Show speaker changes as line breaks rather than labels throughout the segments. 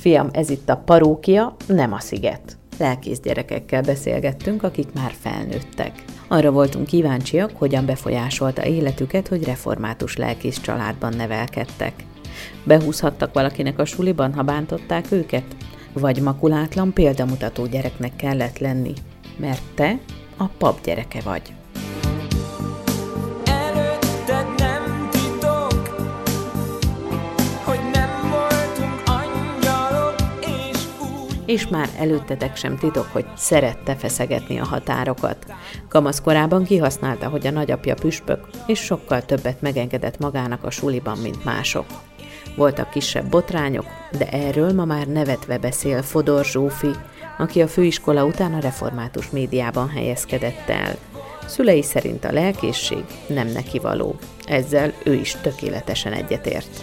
Fiam, ez itt a parókia, nem a sziget. Lelkész gyerekekkel beszélgettünk, akik már felnőttek. Arra voltunk kíváncsiak, hogyan befolyásolta életüket, hogy református lelkész családban nevelkedtek. Behúzhattak valakinek a suliban, ha bántották őket? Vagy makulátlan példamutató gyereknek kellett lenni? Mert te a pap gyereke vagy. És már előttetek sem titok, hogy szerette feszegetni a határokat. Kamaszkorában kihasználta, hogy a nagyapja püspök, és sokkal többet megengedett magának a suliban, mint mások. Voltak kisebb botrányok, de erről ma már nevetve beszél Fodor Zsófi, aki a főiskola után a református médiában helyezkedett el. Szülei szerint a lelkészség nem neki való. Ezzel ő is tökéletesen egyetért.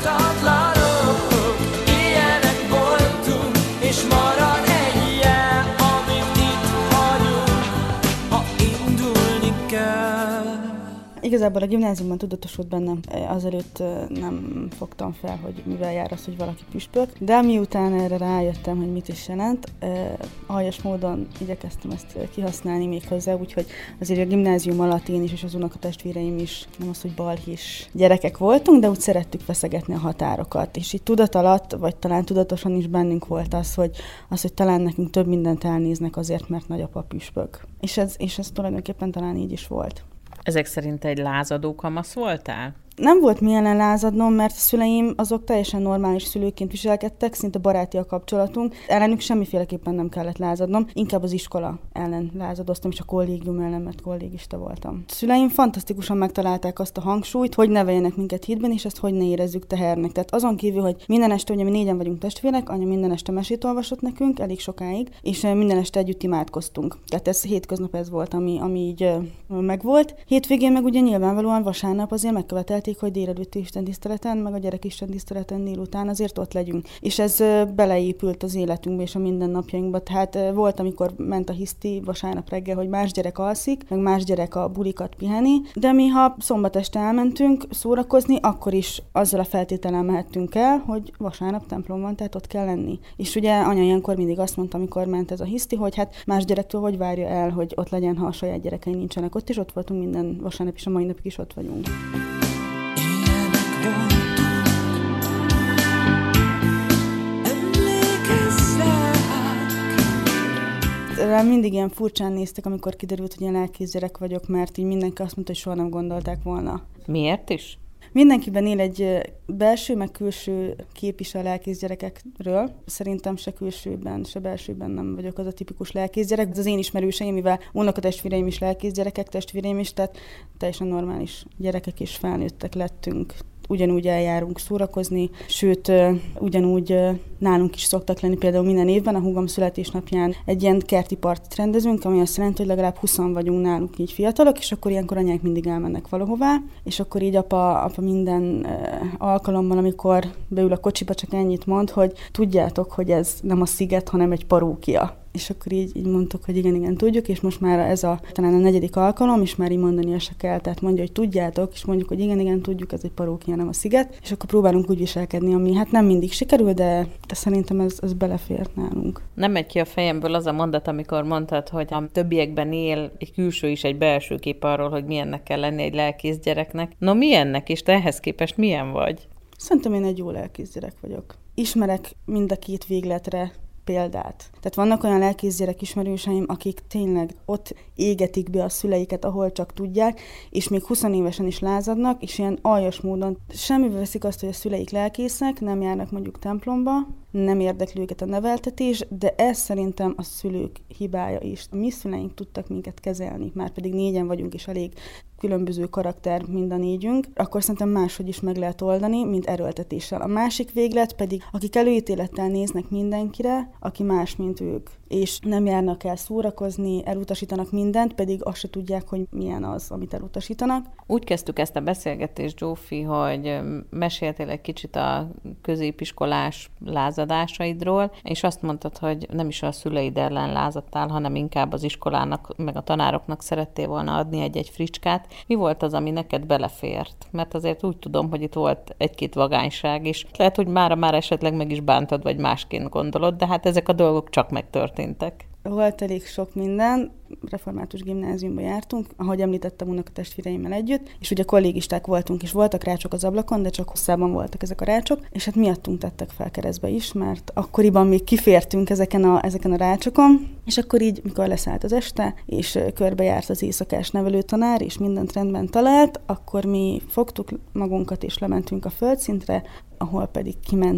És marad egy jel, amit itt hagyunk, ha indulni kell.
Igazából a gimnáziumban tudatosult bennem, azelőtt nem fogtam fel, hogy mivel jár az, hogy valaki püspök, de miután erre rájöttem, hogy mit is jelent, aljas módon igyekeztem ezt kihasználni még hozzá, úgyhogy azért a gimnázium alatt én is és az unokatestvéreim is, nem az, hogy balhés gyerekek voltunk, de úgy szerettük feszegetni a határokat. És így tudat alatt, vagy talán tudatosan is bennünk volt az, hogy talán nekünk több mindent elnéznek azért, mert nagyapa püspök. És ez tulajdonképpen talán így is volt.
Ezek szerint egy lázadó kamasz voltál?
Nem volt mi ellen lázadnom, mert a szüleim azok teljesen normális szülőként viselkedtek, szinte baráti a kapcsolatunk. Ellenük semmiféleképpen nem kellett lázadnom, inkább az iskola ellen lázadoztam, és a kollégium ellen, mert kollégista voltam. A szüleim fantasztikusan megtalálták azt a hangsúlyt, hogy neveljenek minket hitben, és ezt hogy ne érezzük tehernek. Tehát azon kívül, hogy minden este, ugye mi négyen vagyunk testvérek, anya minden este mesét olvasott nekünk, elég sokáig, és minden este együtt imádkoztunk. Tehát ez hétköznap ez volt, ami így megvolt. Hétvégén meg ugye nyilvánvalóan vasárnap azért megkövetelt, hogy délelőtti istentiszteleten, meg a gyerek istentiszteleten délután azért ott legyünk. És ez beleépült az életünkbe és a mindennapjainkba. Tehát volt, amikor ment a hiszti vasárnap reggel, hogy más gyerek alszik, meg más gyerek a bulikat piheni, de mi, ha szombat este elmentünk szórakozni, akkor is azzal a feltétellel mehettünk el, hogy vasárnap templom van, tehát ott kell lenni. És ugye anya ilyenkor mindig azt mondta, amikor ment ez a hiszti, hogy hát más gyerektől hogy várja el, hogy ott legyen, ha a saját gyerekei nincsenek ott, és ott voltunk minden vasárnap, és a mai napig is ott vagyunk. Rám mindig ilyen furcsán néztek, amikor kiderült, hogy én lelkész gyerek vagyok, mert így mindenki azt mondta, hogy soha nem gondolták volna.
Miért is?
Mindenkiben él egy belső, meg külső kép is a lelkész gyerekekről. Szerintem se külsőben, se belsőben nem vagyok az a tipikus lelkész gyerek. Az én ismerőseim, mivel unokatestvéreim is lelkész gyerekek, testvéreim is, tehát teljesen normális gyerekek és felnőttek lettünk. Ugyanúgy eljárunk szórakozni, sőt, ugyanúgy nálunk is szoktak lenni például minden évben a húgom születésnapján egy ilyen kerti partit rendezünk, ami azt jelenti, hogy legalább 20 vagyunk nálunk így fiatalok, és akkor ilyenkor anyák mindig elmennek valahová, és akkor így apa minden alkalommal, amikor beül a kocsiba, csak ennyit mond, hogy tudjátok, hogy ez nem a sziget, hanem egy parókia. És akkor így mondtuk, hogy igen, tudjuk, és most már ez talán a 4. alkalom, és már így mondania se kell. Tehát mondja, hogy tudjátok, és mondjuk, hogy igen, tudjuk, ez egy parókia, nem a sziget, és akkor próbálunk úgy viselkedni, ami hát nem mindig sikerül, de szerintem ez belefér nálunk.
Nem megy ki a fejemből az a mondat, amikor mondtad, hogy a többiekben él egy külső is, egy belső kép arról, hogy milyennek kell lenni egy lelkész gyereknek. No, milyennek, és te ehhez képest milyen vagy?
Szerintem én egy jó lelkész gyerek vagyok. Ismerek mind a két végletre példát. Tehát vannak olyan lelkészgyerek ismerőseim, akik tényleg ott égetik be a szüleiket, ahol csak tudják, és még 20 évesen is lázadnak, és ilyen aljas módon semmibe veszik azt, hogy a szüleik lelkészek, nem járnak mondjuk templomba, nem érdekli őket a neveltetés, de ez szerintem a szülők hibája is. A mi szüleink tudtak minket kezelni, már pedig 4 vagyunk, és elég különböző karakter mind a 4, akkor szerintem máshogy is meg lehet oldani, mint erőltetéssel. A másik véglet pedig, akik előítélettel néznek mindenkire, aki más, mint ők, és nem járnak el szórakozni, elutasítanak mindent, pedig azt se tudják, hogy milyen az, amit elutasítanak.
Úgy kezdtük ezt a beszélgetést, Zsófi, hogy meséltél egy kicsit a középiskolás lázadás lázadásaidról, és azt mondtad, hogy nem is a szüleid ellen lázadtál, hanem inkább az iskolának, meg a tanároknak szerettél volna adni egy-egy fricskát. Mi volt az, ami neked belefért? Mert azért úgy tudom, hogy itt volt egy-két vagányság is. Lehet, hogy már esetleg meg is bántad, vagy másként gondolod, de hát ezek a dolgok csak megtörténtek.
Volt elég sok minden, református gimnáziumba jártunk, ahogy említettem, unokatestvéreimmel együtt, és ugye kollégisták voltunk, és voltak rácsok az ablakon, de csak hosszában voltak ezek a rácsok, és hát miattunk tettek fel keresztbe is, mert akkoriban még kifértünk ezeken a rácsokon, és akkor így, mikor leszállt az este, és körbejárt az éjszakás nevelőtanár, és mindent rendben talált, akkor mi fogtuk magunkat, és lementünk a földszintre, ahol pedig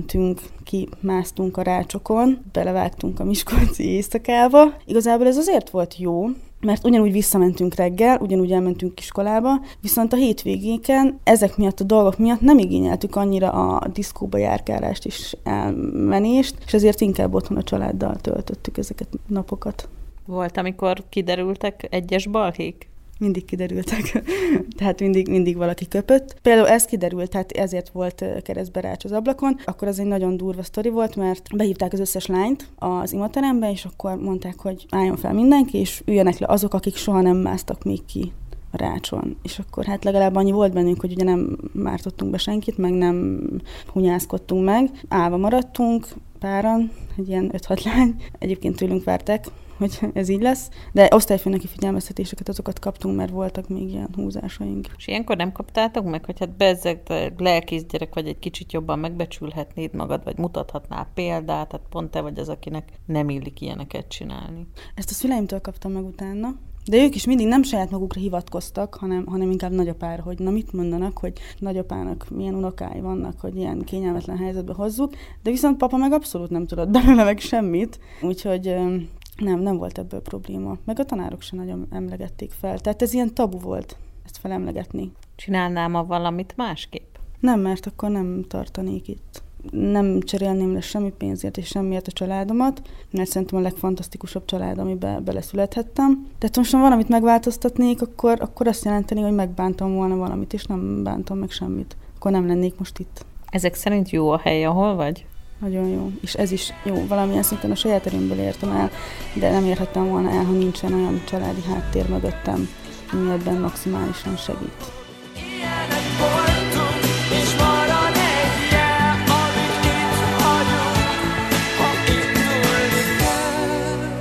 kimásztunk a rácsokon, belevágtunk a miskolci éjszakába. Igazából ez azért volt jó, mert ugyanúgy visszamentünk reggel, ugyanúgy elmentünk iskolába, viszont a hétvégéken ezek miatt a dolgok miatt nem igényeltük annyira a diszkóba járkálást és elmenést, és ezért inkább otthon a családdal töltöttük ezeket a napokat.
Volt, amikor kiderültek egyes balhék?
Mindig kiderültek, tehát mindig valaki köpött. Például ez kiderült, tehát ezért volt keresztbe rács az ablakon. Akkor az egy nagyon durva sztori volt, mert behívták az összes lányt az imaterembe, és akkor mondták, hogy álljon fel mindenki, és üljenek le azok, akik soha nem másztak még ki a rácson. És akkor hát legalább annyi volt bennünk, hogy ugye nem mártottunk be senkit, meg nem hunyászkodtunk meg. Állva maradtunk páran, egy ilyen 5-6 lány. Egyébként tőlünk várták, hogy ez így lesz, de osztályfőnöki figyelmeztetéseket azokat kaptunk, mert voltak még ilyen húzásaink.
És ilyenkor nem kaptátok meg, hogy hát bezzeg lelkész gyerek vagy, egy kicsit jobban megbecsülhetnéd magad, vagy mutathatnál példát, tehát pont te vagy az, akinek nem illik ilyeneket csinálni.
Ezt a szüleimtől kaptam meg utána, de ők is mindig nem saját magukra hivatkoztak, hanem inkább nagyapára, hogy na mit mondanak, hogy nagyapának milyen unokái vannak, hogy ilyen kényelmetlen helyzetbe hozzuk, de viszont papa meg abszolút nem tudott belőle meg semmit, úgyhogy nem volt ebből probléma. Meg a tanárok sem nagyon emlegették fel. Tehát ez ilyen tabu volt ezt felemlegetni.
Csinálnál ma valamit másképp?
Nem, mert akkor nem tartanék itt. Nem cserélném le semmi pénzért és semmiért a családomat, mert szerintem a legfantasztikusabb család, amiben beleszülethettem. Tehát most, ha valamit megváltoztatnék, akkor azt jelenteni, hogy megbántam volna valamit, és nem bántam meg semmit. Akkor nem lennék most itt.
Ezek szerint jó a hely, ahol vagy?
Nagyon jó. És ez is jó. Valamilyen szinten a saját erőmből értem el, de nem érhettem volna el, ha nincsen olyan családi háttér mögöttem, ami ebben maximálisan segít.
Ilyenek voltunk, és marad egy jel, amit itt hagyunk, ha indulni kell.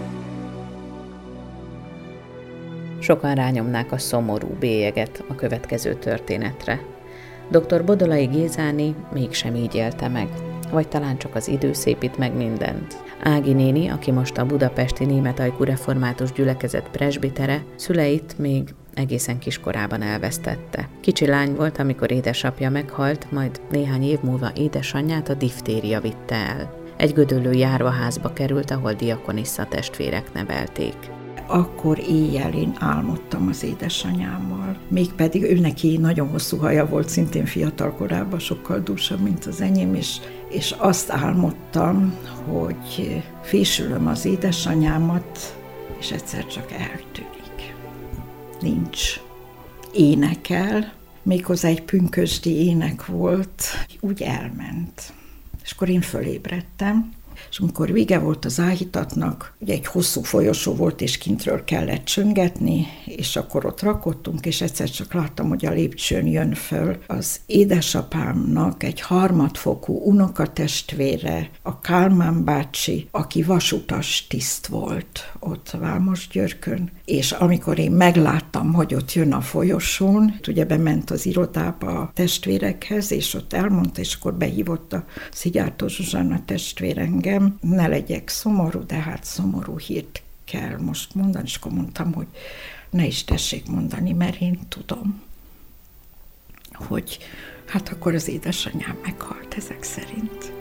Sokan rányomnák a szomorú bélyeget a következő történetre. Dr. Bodolai Gézáné mégsem így élte meg. Vagy talán csak az idő szépít meg mindent. Ági néni, aki most a budapesti németajkú református gyülekezet presbitere, szüleit még egészen kiskorában elvesztette. Kicsi lány volt, amikor édesapja meghalt, majd néhány év múlva édesanyját a diftéria vitte el. Egy gödöllő járvaházba került, ahol diakonissza testvérek nevelték.
Akkor éjjel én álmodtam az édesanyámmal. Mégpedig ő neki nagyon hosszú haja volt, szintén fiatal korában, sokkal dúsabb, mint az enyém, és azt álmodtam, hogy fésülöm az édesanyámat, és egyszer csak eltűnik. Nincs. Énekel, méghozzá egy pünkösdi ének volt, úgy elment. És akkor én fölébredtem, és amikor vége volt az áhítatnak, ugye egy hosszú folyosó volt, és kintről kellett csöngetni, és akkor ott rakodtunk, és egyszer csak láttam, hogy a lépcsőn jön föl az édesapámnak egy harmadfokú unokatestvére, a Kálmán bácsi, aki vasutas tiszt volt ott Vámosgyörkön, és amikor én megláttam, hogy ott jön a folyosón, ugye bement az irodába a testvérekhez, és ott elmondta, és akkor behívott a Szigártó Zsuzsanna testvér engem, ne legyek szomorú, de hát szomorú hírt kell most mondani, és akkor mondtam, hogy ne is tessék mondani, mert én tudom, hogy hát akkor az édesanyám meghalt ezek szerint.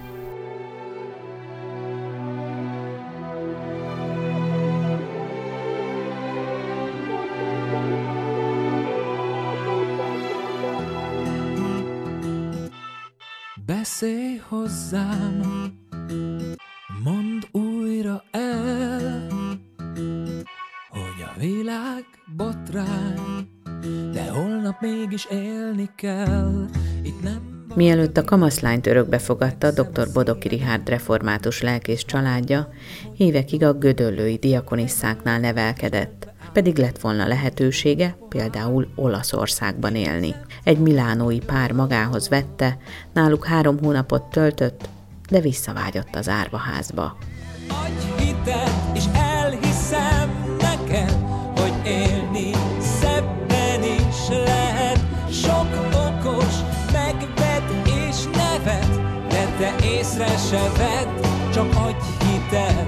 Beszélj hozzám, mondd újra el, hogy a világ botrány, de holnap mégis élni kell. Itt nem
Mielőtt a kamaszlányt örökbe fogadta, dr. Bodoki Richárd református lelkész családja évekig a gödöllői diakonisszáknál nevelkedett, pedig lett volna lehetősége például Olaszországban élni. Egy milánói pár magához vette, náluk 3 hónapot töltött, de visszavágyott az árvaházba.
Adj hitet, és elhiszem neked, hogy élni szebben is lehet. Sok okos megved és neved, de te észre se vedd, csak adj hitet.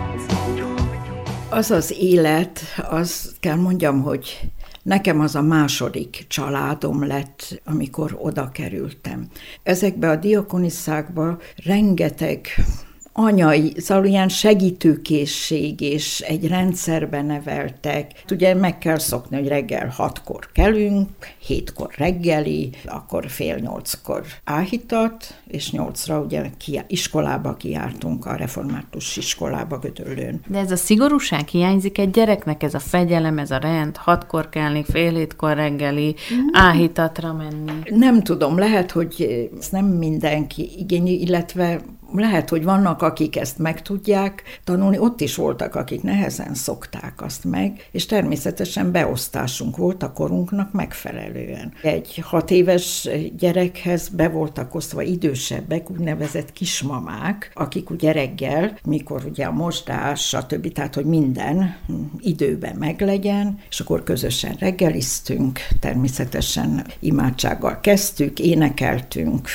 Az az élet, azt kell mondjam, hogy nekem az a második családom lett, amikor oda kerültem. Ezekbe a diakonisszákba rengeteg anyai, szóval ilyen segítőkészség és egy rendszerben neveltek. Ugye meg kell szokni, hogy reggel 6-kor kelünk, 7-kor reggeli, akkor 7:30-kor áhítat, és 8-ra ugye iskolába kijártunk, a református iskolába Gödöllőn.
De ez a szigorúság hiányzik egy gyereknek, ez a fegyelem, ez a rend, 6-kor kelni, 6:30-kor reggeli, áhítatra menni.
Nem tudom, lehet, hogy ez nem mindenki igényi, illetve lehet, hogy vannak, akik ezt meg tudják tanulni, ott is voltak, akik nehezen szokták azt meg, és természetesen beosztásunk volt a korunknak megfelelően. Egy 6 éves gyerekhez be voltak osztva idősebbek, úgynevezett kismamák, akik ugye reggel, mikor ugye a mosdás, stb., tehát, hogy minden időben meglegyen, és akkor közösen reggeliztünk, természetesen imádsággal kezdtük, énekeltünk,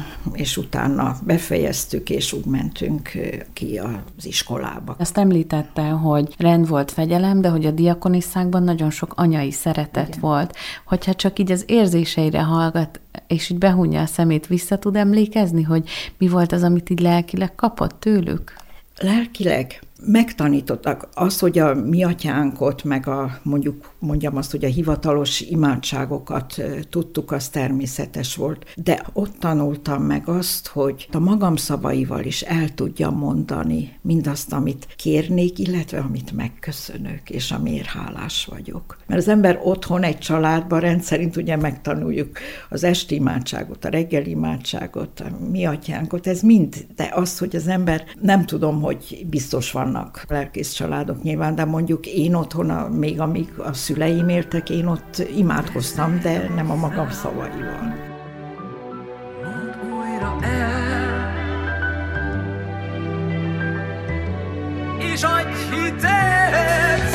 és utána befejeztük, és úgy mentünk ki az iskolába.
Azt említette, hogy rend volt, fegyelem, de hogy a diakonisszákban nagyon sok anyai szeretet Igen. volt. Hogyha csak így az érzéseire hallgat, és így behunja a szemét, vissza tud emlékezni, hogy mi volt az, amit így lelkileg kapott tőlük?
Lelkileg megtanítottak azt, hogy a mi atyánkot, meg mondjam azt, hogy a hivatalos imádságokat tudtuk, az természetes volt. De ott tanultam meg azt, hogy a magam szavaival is el tudjam mondani mindazt, amit kérnék, illetve amit megköszönök, és amiért hálás vagyok. Mert az ember otthon egy családban rendszerint ugye megtanuljuk az esti imádságot, a reggeli imádságot, a mi atyánkot, ez mind, de az, hogy az ember, nem tudom, hogy biztos vannak lelkész családok nyilván, de mondjuk én otthon, még amíg a szüleim éltek, én ott imádkoztam, de nem a magam szavaival.
Mondd újra el, és adj hitet!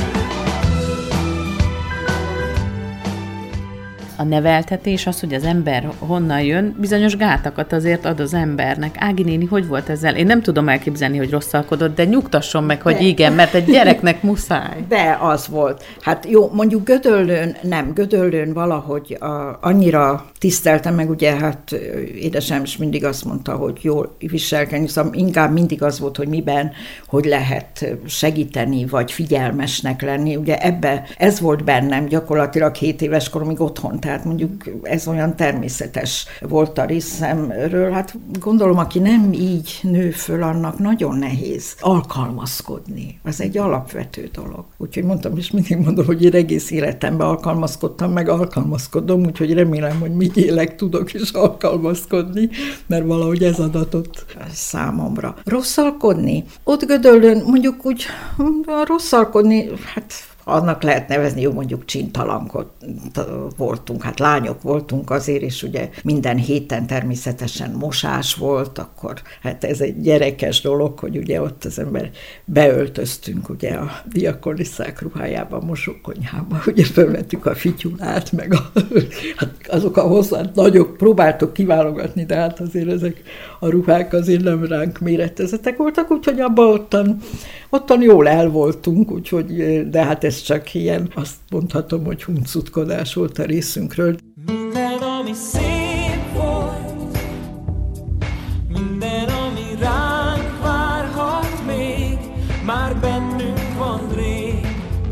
A neveltetés, az, hogy az ember honnan jön, bizonyos gátakat azért ad az embernek. Ági néni, hogy volt ezzel? Én nem tudom elképzelni, hogy rosszalkodott, de nyugtasson meg, hogy igen, mert egy gyereknek muszáj.
De az volt. Hát jó, mondjuk Gödöllőn valahogy annyira tiszteltem meg, ugye hát édesem is mindig azt mondta, hogy jól viselkedni, szóval inkább mindig az volt, hogy miben, hogy lehet segíteni, vagy figyelmesnek lenni. Ugye ez volt bennem gyakorlatilag 7 éves koromig otthon. Tehát mondjuk ez olyan természetes volt a részemről. Hát gondolom, aki nem így nő föl, annak nagyon nehéz alkalmazkodni. Ez egy alapvető dolog. Úgyhogy mondtam, és mindig mondom, hogy én egész életemben alkalmazkodtam, meg alkalmazkodom, úgyhogy remélem, hogy míg élek, tudok is alkalmazkodni, mert valahogy ez adatott számomra. Rosszalkodni? Ott Gödöllőn mondjuk úgy rosszalkodni, hát annak lehet nevezni, jó, mondjuk csintalanok voltunk, hát lányok voltunk azért, és ugye minden héten természetesen mosás volt, akkor hát ez egy gyerekes dolog, hogy ugye ott az ember beöltöztünk ugye a diakonisszák ruhájába, a mosókonyhába, ugye fölvettük a fityulát, meg hát azok a hosszát nagyok, próbáltok kiválogatni, de hát azért ezek a ruhák azért nem ránk méretezetek voltak, úgyhogy abban ottan jól el voltunk, úgyhogy, de hát ez csak ilyen, azt mondhatom, hogy huncutkodás volt a részünkről.
Minden, ami szép volt, minden, ami ránk várhat még, már bennünk van rég,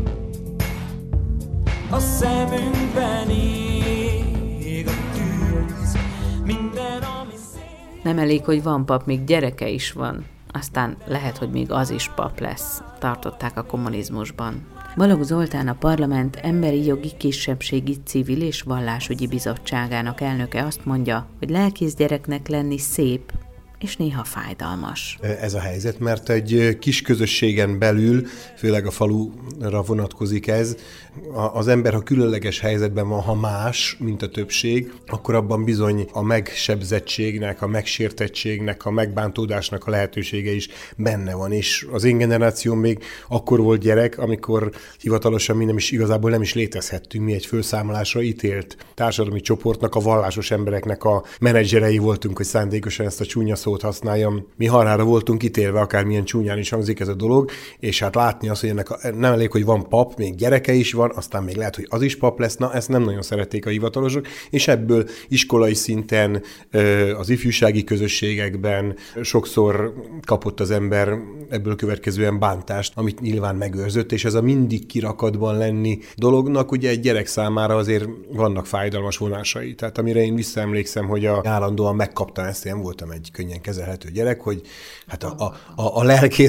a szemünkben ég a tűz, minden, ami szép.
Nem elég, hogy van pap, még gyereke is van. Aztán lehet, hogy még az is pap lesz, tartották a kommunizmusban. Balogh Zoltán a Parlament Emberi Jogi Kisebbségi Civil és Vallásügyi Bizottságának elnöke azt mondja, hogy lelkész gyereknek lenni szép, és néha fájdalmas.
Ez a helyzet, mert egy kis közösségen belül, főleg a falura vonatkozik ez, az ember, ha különleges helyzetben van, ha más, mint a többség, akkor abban bizony a megsebzettségnek, a megsértettségnek, a megbántódásnak a lehetősége is benne van. És az én generációm még akkor volt gyerek, amikor hivatalosan mi igazából nem is létezhettünk. Mi egy fölszámolásra ítélt társadalmi csoportnak, a vallásos embereknek a menedzserei voltunk, hogy szándékosan ezt a csúnya szót használjam. Mi halálra voltunk ítélve, akármilyen csúnyán is hangzik ez a dolog, és hát látni azt, hogy ennek nem elég, hogy van pap, még gyereke is van, aztán még lehet, hogy az is pap lesz, na ezt nem nagyon szerették a hivatalosok, és ebből iskolai szinten, az ifjúsági közösségekben sokszor kapott az ember ebből következően bántást, amit nyilván megőrzött, és ez a mindig kirakatban lenni dolognak, ugye egy gyerek számára azért vannak fájdalmas vonásai. Tehát amire én visszaemlékszem, hogy állandóan megkaptam ezt, én voltam egy könnyen kezelhető gyerek, hogy hát a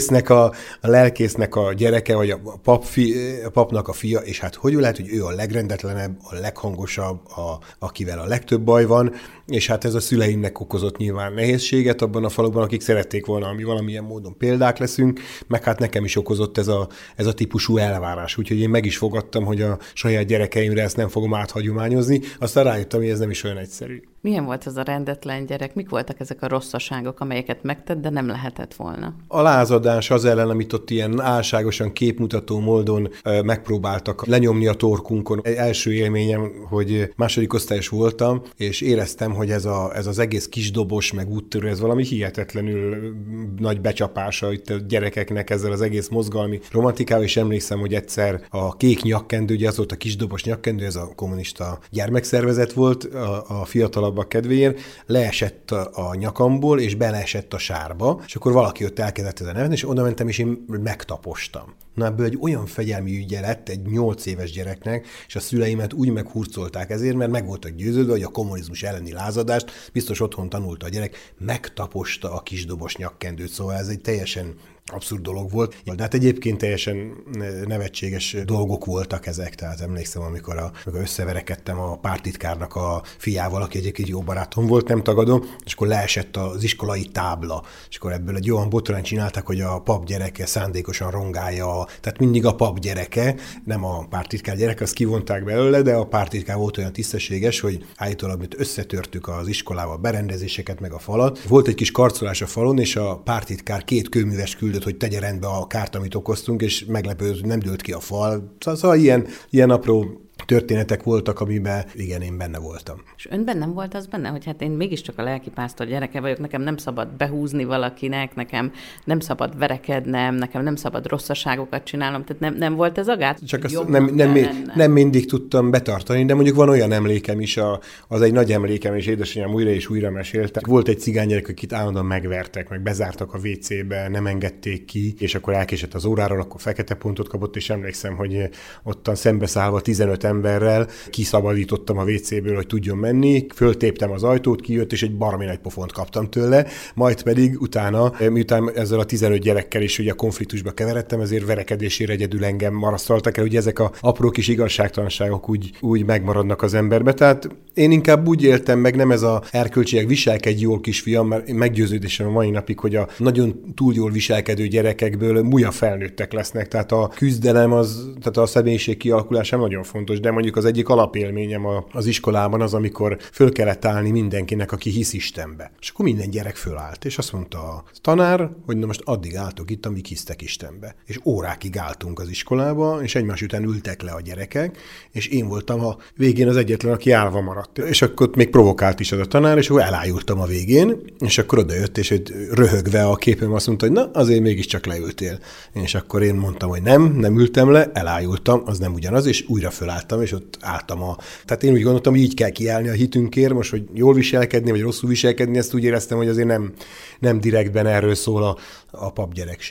lelkésznek a gyereke, vagy a papnak a fia, és hát hogy lehet, hogy ő a legrendetlenebb, a leghangosabb, akivel a legtöbb baj van, és hát ez a szüleimnek okozott nyilván nehézséget abban a faluban, akik szerették volna, ami valamilyen módon példák leszünk, meg hát nekem is okozott ez a típusú elvárás. Úgyhogy én meg is fogadtam, hogy a saját gyerekeimre ezt nem fogom áthagyományozni, aztán rájöttem, hogy ez nem is olyan egyszerű.
Milyen volt ez a rendetlen gyerek? Mik voltak ezek a rosszaságok, amelyeket megtett, de nem lehetett volna?
A lázadás az ellen, amit ott ilyen álságosan képmutató módon megpróbáltak lenyomni a torkunkon. Egy első élményem, hogy második osztályos voltam, és éreztem, hogy ez az egész kisdobos, meg úttörő, ez valami hihetetlenül nagy becsapása itt a gyerekeknek ezzel az egész mozgalmi romantikával, és emlékszem, hogy egyszer a kék nyakkendő, ugye az volt a kisdobos nyakkendő, ez a kommunista gyermekszervezet volt, a fiatalabbak kedvéért, leesett a nyakamból, és beleesett a sárba, és akkor valaki ott elkezdett ezen nevetni, és oda mentem, és én megtapostam. Na ebből egy olyan fegyelmi ügye lett egy 8 éves gyereknek, és a szüleimet úgy meghurcolták ezért, mert meg voltak győződve, hogy a kommunizmus elleni lázadást biztos otthon tanulta a gyerek, megtaposta a kisdobos nyakkendőt, szóval ez egy teljesen abszurd dolog volt. De hát egyébként teljesen nevetséges dolgok voltak ezek, tehát emlékszem, amikor összeverekedtem a pártitkárnak a fiával, aki egyébként jó barátom volt, nem tagadom, és akkor leesett az iskolai tábla, és akkor ebből egy olyan botrányt csináltak, hogy a pap gyereke szándékosan rongálja, tehát mindig a pap gyereke, nem a pártitkár gyereke, azt kivonták belőle, de a pártitkár volt olyan tisztességes, hogy állítólag mit összetörtük az iskolával berendezéseket, meg a falat. Volt egy kis karcolás a falon, és a pártitkár 2 kőműves hogy tegye rendbe a kárt, amit okoztunk, és meglepődött, hogy nem dőlt ki a fal. Szóval ilyen apró történetek voltak, amiben igen, én benne voltam.
És önben nem volt az benne, hogy hát én mégiscsak a lelkipásztor gyereke vagyok, nekem nem szabad behúzni valakinek, nekem nem szabad verekednem, nekem nem szabad rosszaságokat csinálnom, tehát nem volt ez a gát?
Csak azt nem mindig tudtam betartani, de mondjuk van olyan emlékem is, az egy nagy emlékem, és édesanyám újra és újra mesélte. Volt egy cigánygyerek, akit állandóan megvertek, meg bezártak a WC-be, nem engedték ki, és akkor elkésett az óráról, akkor fekete pontot kapott, és emlékszem, hogy ottan szembeszállva 15 emberrel kiszabadítottam a WC-ből, hogy tudjon menni, föltéptem az ajtót, kijött, és egy baromi nagy pofont kaptam tőle, majd pedig utána, miután ezzel a 15 gyerekkel is ugye a konfliktusba keveredtem, ezért verekedésére egyedül engem marasztaltak el, hogy ezek a apró kis igazságtalanságok úgy megmaradnak az emberbe. Tehát én inkább úgy éltem meg, nem ez a erkölcsileg viselkedj jól kisfiam, mert meggyőződésem a mai napig, hogy a nagyon túl jól viselkedő gyerekekből múlja felnőttek lesznek. Tehát a küzdelem, tehát a személyiség kialakulása nagyon fontos, de mondjuk az egyik alapélményem az iskolában az, amikor föl kellett állni mindenkinek, aki hisz Istenbe. És akkor minden gyerek fölállt, és azt mondta a tanár, hogy na most addig álltok itt, amíg hisztek Istenbe. És órákig álltunk az iskolába, és egymás után ültek le a gyerekek, és én voltam a végén az egyetlen, aki állva maradt. És akkor még provokált is az a tanár, és akkor elájultam a végén, és akkor odajött, és röhögve a képem azt mondta, hogy na, azért mégiscsak leültél. És akkor én mondtam, hogy nem ültem le, elájultam, az nem ugyanaz, és újra fölálltam, és ott álltam Tehát én úgy gondoltam, hogy így kell kiállni a hitünkért, most, hogy jól viselkedni, vagy rosszul viselkedni, ezt úgy éreztem, hogy azért nem direktben erről szól a papgyerekség.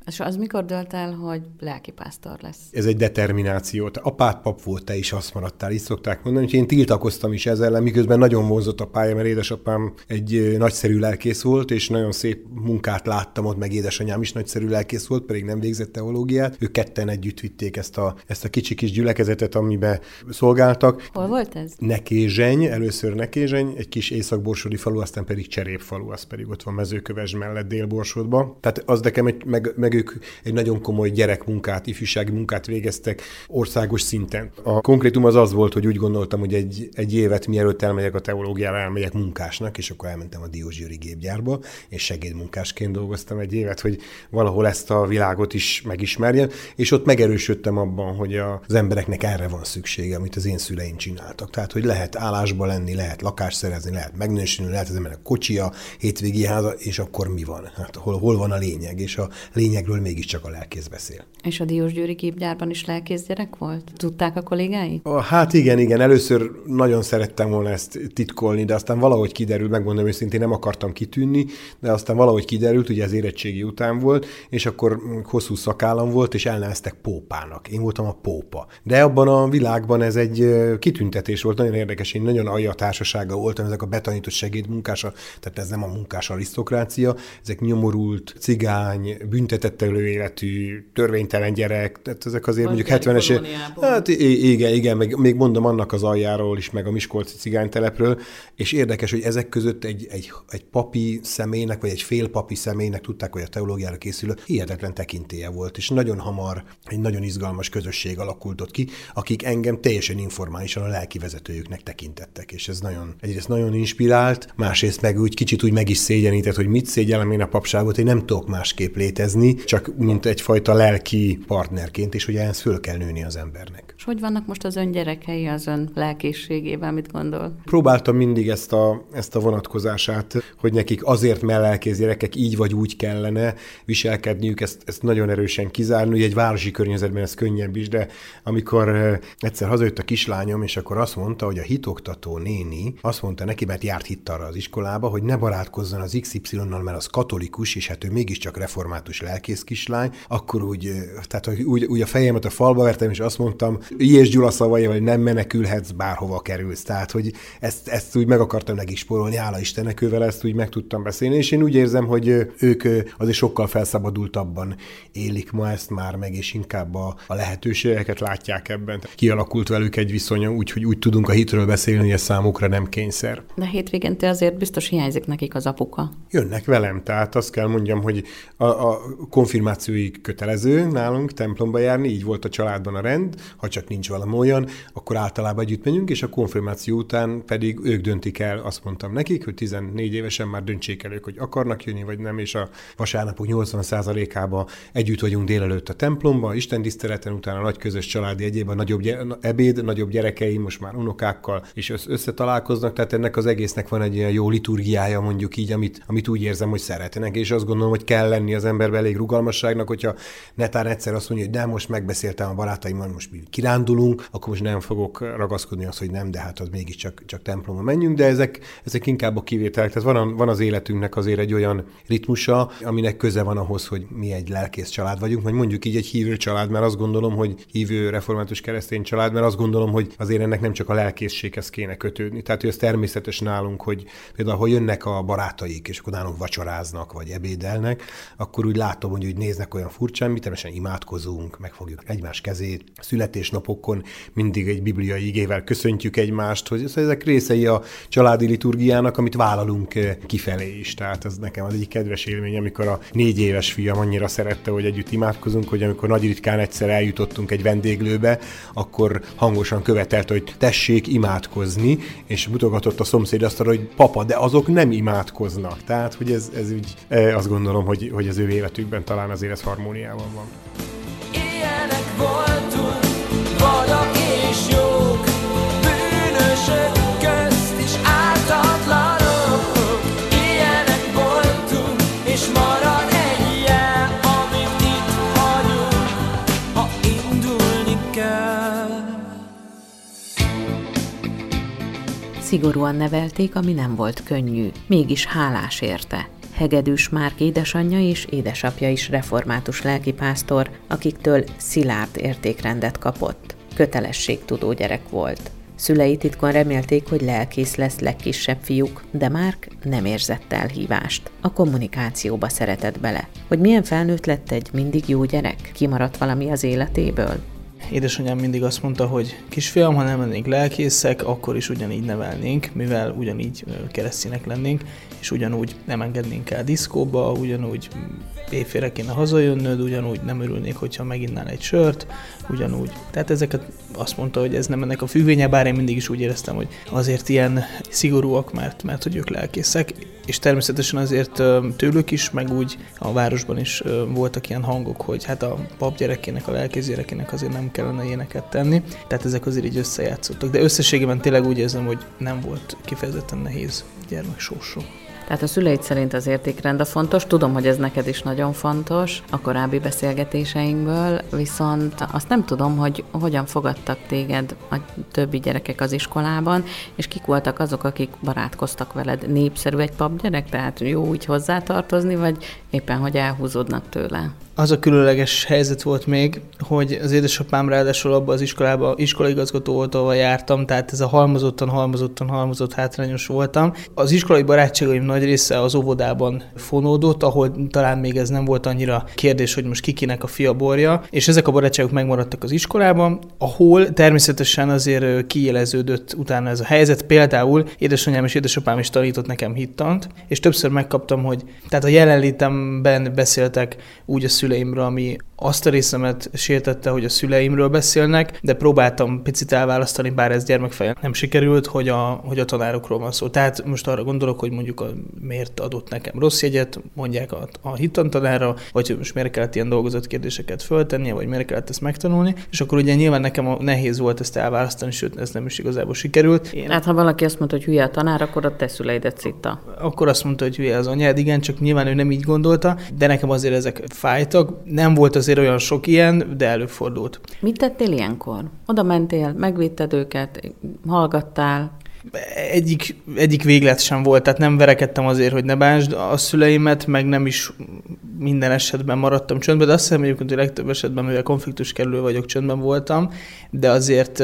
És az mikor dölt el, hogy lelkipásztor lesz?
Ez egy determináció. Apád pap volt, te is azt maradtál, így szokták mondani, hogy én tiltakoztam is ezzel ellen, miközben nagyon vonzott a pálya, mert édesapám egy nagyszerű lelkész volt, és nagyon szép munkát láttam ott, meg édesanyám is nagyszerű lelkész volt, pedig nem végzett teológiát. Ők ketten együtt vitték ezt a kicsi kis gyülekezetet, amiben szolgáltak.
Hol volt ez?
Nekézseny, először Nekézseny, egy kis északborsodi falu, aztán pedig Cserépfalu, az pedig ott van Mezőkövesd mellett Délborsodban. Tehát az nekem meg ők egy nagyon komoly gyerekmunkát, ifjúsági munkát végeztek országos szinten. A konkrétum az volt, hogy úgy gondoltam, hogy egy évet mielőtt elmegyek a teológiára, elmegyek munkásnak, és akkor elmentem a Diósgyőri gépgyárba, és segédmunkásként dolgoztam egy évet, hogy valahol ezt a világot is megismerjem, és ott megerősödtem abban, hogy az embereknek erre van szüksége, amit az én szüleim csináltak. Tehát, hogy lehet állásba lenni, lehet lakást szerezni, lehet megnősülni, lehet az embernek kocsia, hétvégi háza, és akkor mi van? Hát hol van a lényeg? És a lényegről mégiscsak a lelkész beszél.
És a Diósgyőri gépgyárban is lelkész gyerek volt? Tudták a kollégái?
Hát igen. Először nagyon szerettem volna ezt titkolni, de aztán valahogy kiderült, megmondom őszintén, nem akartam kitűnni, de aztán valahogy kiderült, ugye az érettségi után volt, és akkor hosszú szakállam volt, és elneveztek pópának. Én voltam a pópa. De abban a világban ez egy kitüntetés volt, nagyon érdekes, én nagyon alja társasággal voltam, ezek a betanított segédmunkása, tehát ez nem a munkás arisztokrácia, ezek nyomorult, cigány, büntetett életű, törvénytelen gyerek, tehát ezek azért mondjuk 70-es. Hát igen, még mondom annak az aljáról is, meg a miskolci cigánytelepről, és érdekes, hogy ezek között egy papi személynek, vagy egy félpapi személynek, tudták, hogy a teológiára készülő, hihetetlen tekintélye volt, és nagyon hamar egy nagyon izgalmas közösség alakult ott ki, akik engem teljesen informálisan a lelki vezetőjüknek tekintettek, és ez egyrészt nagyon inspirált, másrészt meg úgy kicsit úgy meg is szégyenített, hogy mit szégyellem én a papságot, hogy nem tudok másképp létezni, csak mint egyfajta lelki partnerként, és hogy ehhez föl kell nőni az embernek.
És hogy vannak most az ön gyerekei az ön lelkészségével, mit gondol?
Próbáltam mindig ezt a vonatkozását, hogy nekik azért, mert lelkész gyerekek így vagy úgy kellene viselkedniük, ezt nagyon erősen kizárni. Ugye egy városi környezetben ez könnyebb is, de amikor egyszer hazajött a kislányom, és akkor azt mondta, hogy a hitoktató néni azt mondta neki, mert járt hittarra az iskolába, hogy ne barátkozzon az XY-nal, mert az katolikus, és hát ő mégiscsak református lelkész kislány, akkor úgy a fejemet a falba vertem, és azt mondtam, Ilyes Gyula szavai, hogy nem menekülhetsz, bárhova kerülsz. Tehát, hogy ezt úgy meg akartam neki spórolni, hála Istennek, ővel ezt úgy meg tudtam beszélni, és én úgy érzem, hogy ők azért sokkal felszabadultabban élik ma ezt már meg, és inkább a lehetőségeket látják ebben. Kialakult velük egy viszony, úgyhogy úgy tudunk a hitről beszélni, hogy ez számukra nem kényszer.
De hétvégente azért biztos hiányzik nekik az apuka.
Jönnek velem, tehát azt kell mondjam, hogy a konfirmációi kötelező nálunk templomba járni, így volt a családban a rend, ha csak nincs valami olyan, akkor általában együtt megyünk, és a konfirmáció után pedig ők döntik el, azt mondtam nekik, hogy 14 évesen már döntsék el ők, hogy akarnak jönni, vagy nem, és a vasárnapok 80%-ában együtt vagyunk délelőtt a templomba, istentiszteleten, utána nagy közös családi egyébben, nagyobb gyerekeim, most már unokákkal, és összetalálkoznak, tehát ennek az egésznek van egy ilyen jó liturgiája, mondjuk így, amit úgy érzem, hogy szeretenek, és azt gondolom, hogy kell lenni az emberben elég rugalmasságnak, hogyha netán egyszer azt mondja, hogy de most megbeszéltem a barátaimmal, most mi kirándulunk, akkor most nem fogok ragaszkodni az, hogy nem, de hát az mégiscsak templomba menjünk, de ezek inkább a kivételek. Tehát van az életünknek azért egy olyan ritmusa, aminek köze van ahhoz, hogy mi egy lelkész család vagyunk, vagy mondjuk így egy hívő család, mert azt gondolom, hogy hívő református keresztény család, mert azt gondolom, hogy azért ennek nem csak a lelkészséghez kéne kötődni. Tehát, hogy ez természetes nálunk, hogy például, ha jönnek a barátaik, és akkor nálunk vacsoráznak, vagy ebédelnek, akkor úgy látom, hogy úgy néznek olyan furcsán, mi természetesen imádkozunk, megfogjuk egymás kezét, születésnapokon mindig egy bibliai igével köszöntjük egymást, hogy ezek részei a családi liturgiának, amit vállalunk kifelé is. Tehát ez nekem az egyik kedves élmény, amikor a 4 éves fiam annyira szerette, hogy együtt imádkozunk, hogy amikor nagy ritkán egyszer eljutottunk egy vendéglőbe, akkor hangosan követelte, hogy tessék imádkozni, és mutogatott a szomszéd azt, hogy papa, de azok nem imádkoznak. Tehát, hogy ez úgy, azt gondolom, hogy az ő életükben talán azért ez harmóniában van.
Ilyenek voltunk, vadak és jók, bűnösök közt is ártatlanok. Ilyenek voltunk, és marad egy jel, amit itt hagyunk, ha indulni kell.
Szigorúan nevelték, ami nem volt könnyű, mégis hálás érte. Hegedűs Márk édesanyja és édesapja is református lelkipásztor, akiktől szilárd értékrendet kapott. Kötelességtudó gyerek volt. Szülei titkon remélték, hogy lelkész lesz legkisebb fiúk, de Márk nem érzett elhívást. A kommunikációba szeretett bele. Hogy milyen felnőtt lett egy mindig jó gyerek? Kimaradt valami az életéből?
Édesanyám mindig azt mondta, hogy kisfiam, ha nem lennénk lelkészek, akkor is ugyanígy nevelnénk, mivel ugyanígy keresztények lennénk, és ugyanúgy nem engednénk el diszkóba, ugyanúgy éjfélre kéne hazajönnöd, ugyanúgy nem örülnék, hogyha meginnál egy sört, ugyanúgy. Tehát ezeket azt mondta, hogy ez nem ennek a függvénye, bár én mindig is úgy éreztem, hogy azért ilyen szigorúak, mert hogy ők lelkészek, és természetesen azért tőlük is, meg úgy a városban is voltak ilyen hangok, hogy hát a pap gyerekének, a lelkész gyerekének azért nem kellene ilyeneket tenni, tehát ezek azért így összejátszottak. De összességében tényleg úgy érzem, hogy nem volt kifejezetten nehéz gyermeksorsó.
Tehát a szüleid szerint az értékrend a fontos. Tudom, hogy ez neked is nagyon fontos a korábbi beszélgetéseinkből, viszont azt nem tudom, hogy hogyan fogadtak téged a többi gyerekek az iskolában, és kik voltak azok, akik barátkoztak veled. Népszerű egy papgyerek, tehát jó úgy hozzátartozni, vagy éppen, hogy elhúzódnak tőle?
Az a különleges helyzet volt még, hogy az édesapám ráadásul abba az iskolába iskolaigazgató volt, ahol jártam, tehát ez a halmozottan hátrányos voltam. Az iskolai barátságaim nagy része az óvodában fonódott, ahol talán még ez nem volt annyira kérdés, hogy most kikinek a fia borja, és ezek a barátságok megmaradtak az iskolában, ahol természetesen azért kiéleződött utána ez a helyzet. Például édesanyám és édesapám is tanított nekem hittant, és többször megkaptam, hogy tehát a jelenlétemben beszéltek úgy a szüleimről, ami azt a részemet sértette, hogy a szüleimről beszélnek, de próbáltam picit elválasztani, bár ez gyermekfejen nem sikerült, hogy a tanárokról van szó. Tehát most arra gondolok, hogy mondjuk miért adott nekem rossz jegyet, mondják a hittantanára, vagy hogy most miért kellett ilyen dolgozott kérdéseket föltennie, vagy miért kellett ezt megtanulni, és akkor ugye nyilván nekem nehéz volt ezt elválasztani, sőt, ez nem is igazából sikerült.
Hát ha valaki azt mondta, hogy hülye a tanár, akkor a te szüleidet szitta.
Akkor azt mondta, hogy hülye az anyád, igen, csak nyilván ő nem így gondolta, de nekem azért ezek fájtak. Nem volt azért olyan sok ilyen, de előfordult.
Mit tettél ilyenkor? Oda mentél, megvédted őket, hallgattál?
Egyik véglet sem volt, tehát nem verekedtem azért, hogy ne bánsd a szüleimet, meg nem is minden esetben maradtam csöndben, de azt hiszem egyébként, hogy legtöbb esetben, mivel konfliktus kerülő vagyok, csöndben voltam, de azért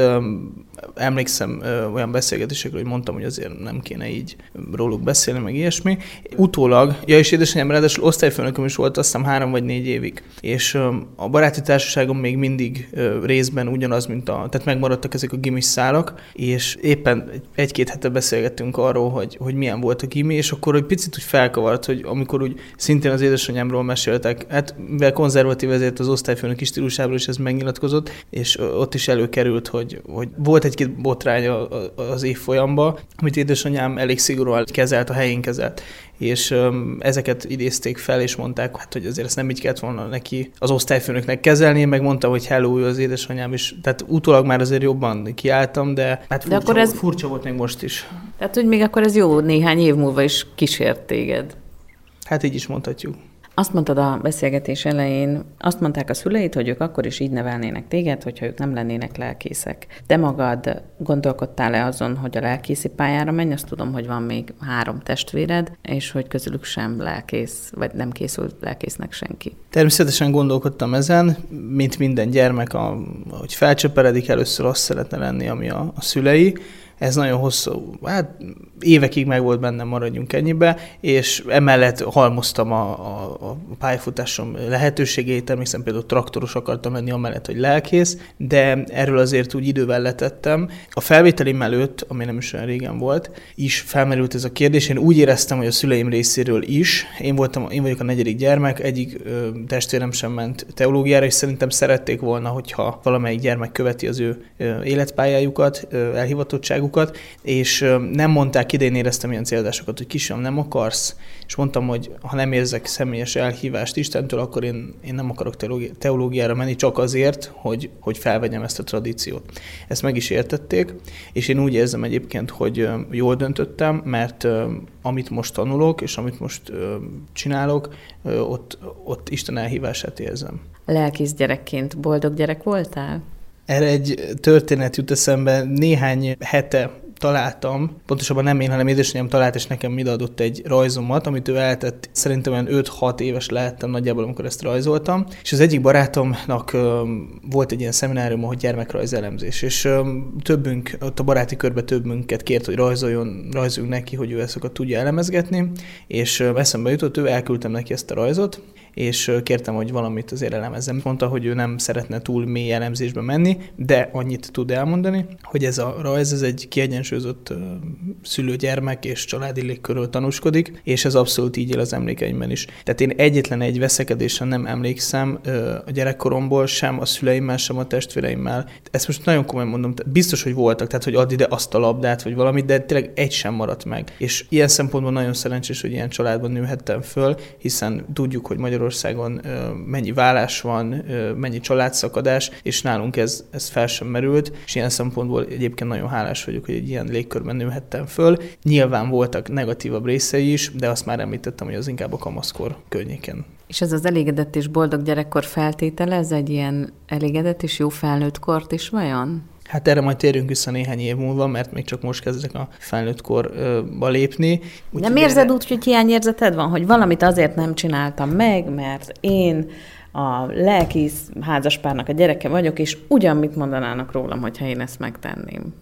emlékszem olyan beszélgetésekről, hogy mondtam, hogy azért nem kéne így róluk beszélni, meg ilyesmi. Utólag, és édesanyám ráadásul osztályfőnököm is volt, azt hiszem 3 vagy 4 évig, és a baráti társaságom még mindig részben ugyanaz, tehát megmaradtak ezek a gimis szálak, és éppen egy-két hete beszélgettünk arról, hogy milyen volt a gimi, és akkor egy picit úgy felkavart, hogy amikor úgy szintén az édesanyámról meséltek, hát mivel konzervatív, ezért az osztályfőnöki stílusából is ez megnyilatkozott, és ott is előkerült, hogy volt egy-két botrány az évfolyamban, amit édesanyám elég szigorúan kezelt, a helyén kezelt. És ezeket idézték fel, és mondták, hát, hogy azért ezt nem így kellett volna neki az osztályfőnöknek kezelni, meg mondta, hogy hello, ő az édesanyám is. Tehát utólag már azért jobban kiálltam, de hát furcsa volt még most is.
Tehát, hogy még akkor ez jó néhány év múlva is kísért téged.
Hát így is mondhatjuk.
Azt mondtad a beszélgetés elején, azt mondták a szüleid, hogy ők akkor is így nevelnének téged, hogyha ők nem lennének lelkészek. Te magad gondolkodtál-e azon, hogy a lelkészi pályára menj? Azt tudom, hogy van még 3 testvéred, és hogy közülük sem lelkész, vagy nem készült lelkésznek senki.
Természetesen gondolkodtam ezen, mint minden gyermek, hogy felcsöperedik, először azt szeretne lenni, ami a szülei. Ez nagyon hosszú, hát évekig meg volt bennem, maradjunk ennyibe, és emellett halmoztam a pályafutásom lehetőségeit, emlékszem például traktoros akartam lenni, amellett, hogy lelkész, de erről azért úgy idővel letettem. A felvételim előtt, ami nem is olyan régen volt, is felmerült ez a kérdés. Én úgy éreztem, hogy a szüleim részéről is. Én vagyok a 4. gyermek, egyik testvérem sem ment teológiára, és szerintem szerették volna, hogyha valamelyik gyermek követi az ő életpályájukat, elhivatottságukat, és nem mondták, idén éreztem ilyen célzásokat, hogy kisfiam, nem akarsz, és mondtam, hogy ha nem érzek személyes elhívást Istentől, akkor én nem akarok teológiára menni, csak azért, hogy felvegyem ezt a tradíciót. Ezt meg is értették, és én úgy érzem egyébként, hogy jól döntöttem, mert amit most tanulok, és amit most csinálok, ott Isten elhívását érzem.
Lelkész gyerekként boldog gyerek voltál?
Erre egy történet jut eszembe. Néhány hete találtam, pontosabban nem én, hanem édesanyám talált, és nekem ideadott egy rajzomat, amit ő eltett, szerintem olyan 5-6 éves lehettem nagyjából, amikor ezt rajzoltam, és az egyik barátomnak volt egy ilyen szeminárium, hogy gyermekrajz elemzés, és többünk, ott a baráti körbe többünket kért, hogy rajzoljunk neki, hogy ő ezeket tudja elemezgetni, és eszembe jutott, ő elküldtem neki ezt a rajzot, és kértem, hogy valamit azért elemezzem. Mondta, hogy ő nem szeretne túl mély elemzésbe menni, de annyit tud elmondani, hogy ez a rajz, ez egy kiegyensúlyozott szülő-gyermek és családi légkörről tanúskodik, és ez abszolút így él az emlékeimben is. Tehát én egyetlen egy veszekedésen nem emlékszem a gyerekkoromból, sem a szüleimmel, sem a testvéreimmel. Ezt most nagyon komolyan mondom, biztos, hogy voltak, tehát hogy add ide azt a labdát, vagy valamit, de tényleg egy sem maradt meg. És ilyen szempontból nagyon szerencsés, hogy ilyen családban nőhettem föl, hiszen tudjuk, hogy Magyarországon mennyi vállás van, mennyi családszakadás, és nálunk ez fel sem merült, és ilyen szempontból egyébként nagyon hálás vagyok, hogy egy ilyen légkörben nőhettem föl. Nyilván voltak negatívabb részei is, de azt már említettem, hogy az inkább a kamaszkor környéken.
És ez az elégedett és boldog gyerekkor feltétele, ez egy ilyen elégedett és jó felnőtt kort is vajon?
Hát erre majd térjünk vissza néhány év múlva, mert még csak most kezdek a felnőtt korba lépni.
Nem érzed úgy, hogy hiányérzeted van, hogy valamit azért nem csináltam meg, mert én a lelkész házaspárnak a gyereke vagyok, és ugyanmit mondanának rólam, hogyha én ezt megtenném.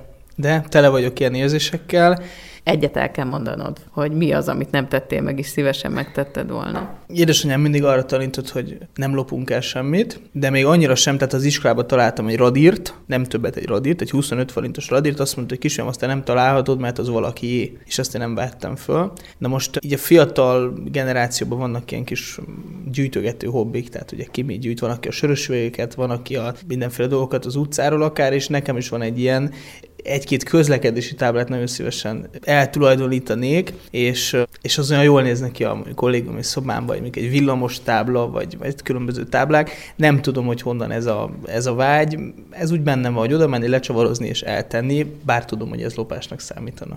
De tele vagyok ilyen érzésekkel.
Egyet el kell mondanod, hogy mi az, amit nem tettél meg, és szívesen megtetted volna.
Édesanyám mindig arra tanított, hogy nem lopunk el semmit, de még annyira sem, tehát az iskolában találtam egy radírt, nem többet egy radírt, egy 25 forintos radírt, azt mondta, hogy kisfiam, azt te nem találhatod, mert az valakié, és azt én nem vettem föl. De most így a fiatal generációban vannak ilyen kis gyűjtögető hobbik, tehát ugye ki mit gyűjt, van, aki a sörösvégeket, van, aki a mindenféle dolgokat az utcáról akár, és nekem is van egy ilyen, egy-két közlekedési táblát nagyon szívesen eltulajdonítanék, és az olyan jól néz neki a kollégiumi szobámban, mondjuk egy villamos tábla, vagy különböző táblák. Nem tudom, hogy honnan ez a vágy. Ez úgy bennem van, hogy oda menni, lecsavarozni és eltenni, bár tudom, hogy ez lopásnak számítana.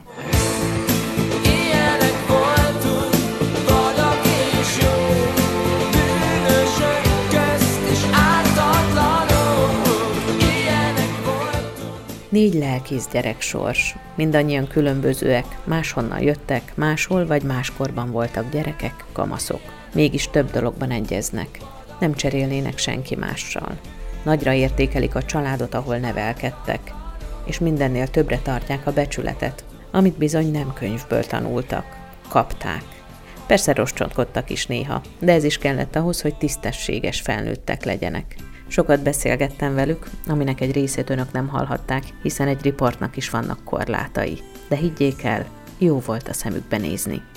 Négy lelkész gyerek sors. Mindannyian különbözőek, máshonnan jöttek, máshol vagy máskorban voltak gyerekek, kamaszok. Mégis több dologban egyeznek. Nem cserélnének senki mással. Nagyra értékelik a családot, ahol nevelkedtek, és mindennél többre tartják a becsületet, amit bizony nem könyvből tanultak. Kapták. Persze roscsonkodtak is néha, de ez is kellett ahhoz, hogy tisztességes felnőttek legyenek. Sokat beszélgettem velük, aminek egy részét önök nem hallhatták, hiszen egy riportnak is vannak korlátai. De higgyék el, jó volt a szemükbe nézni.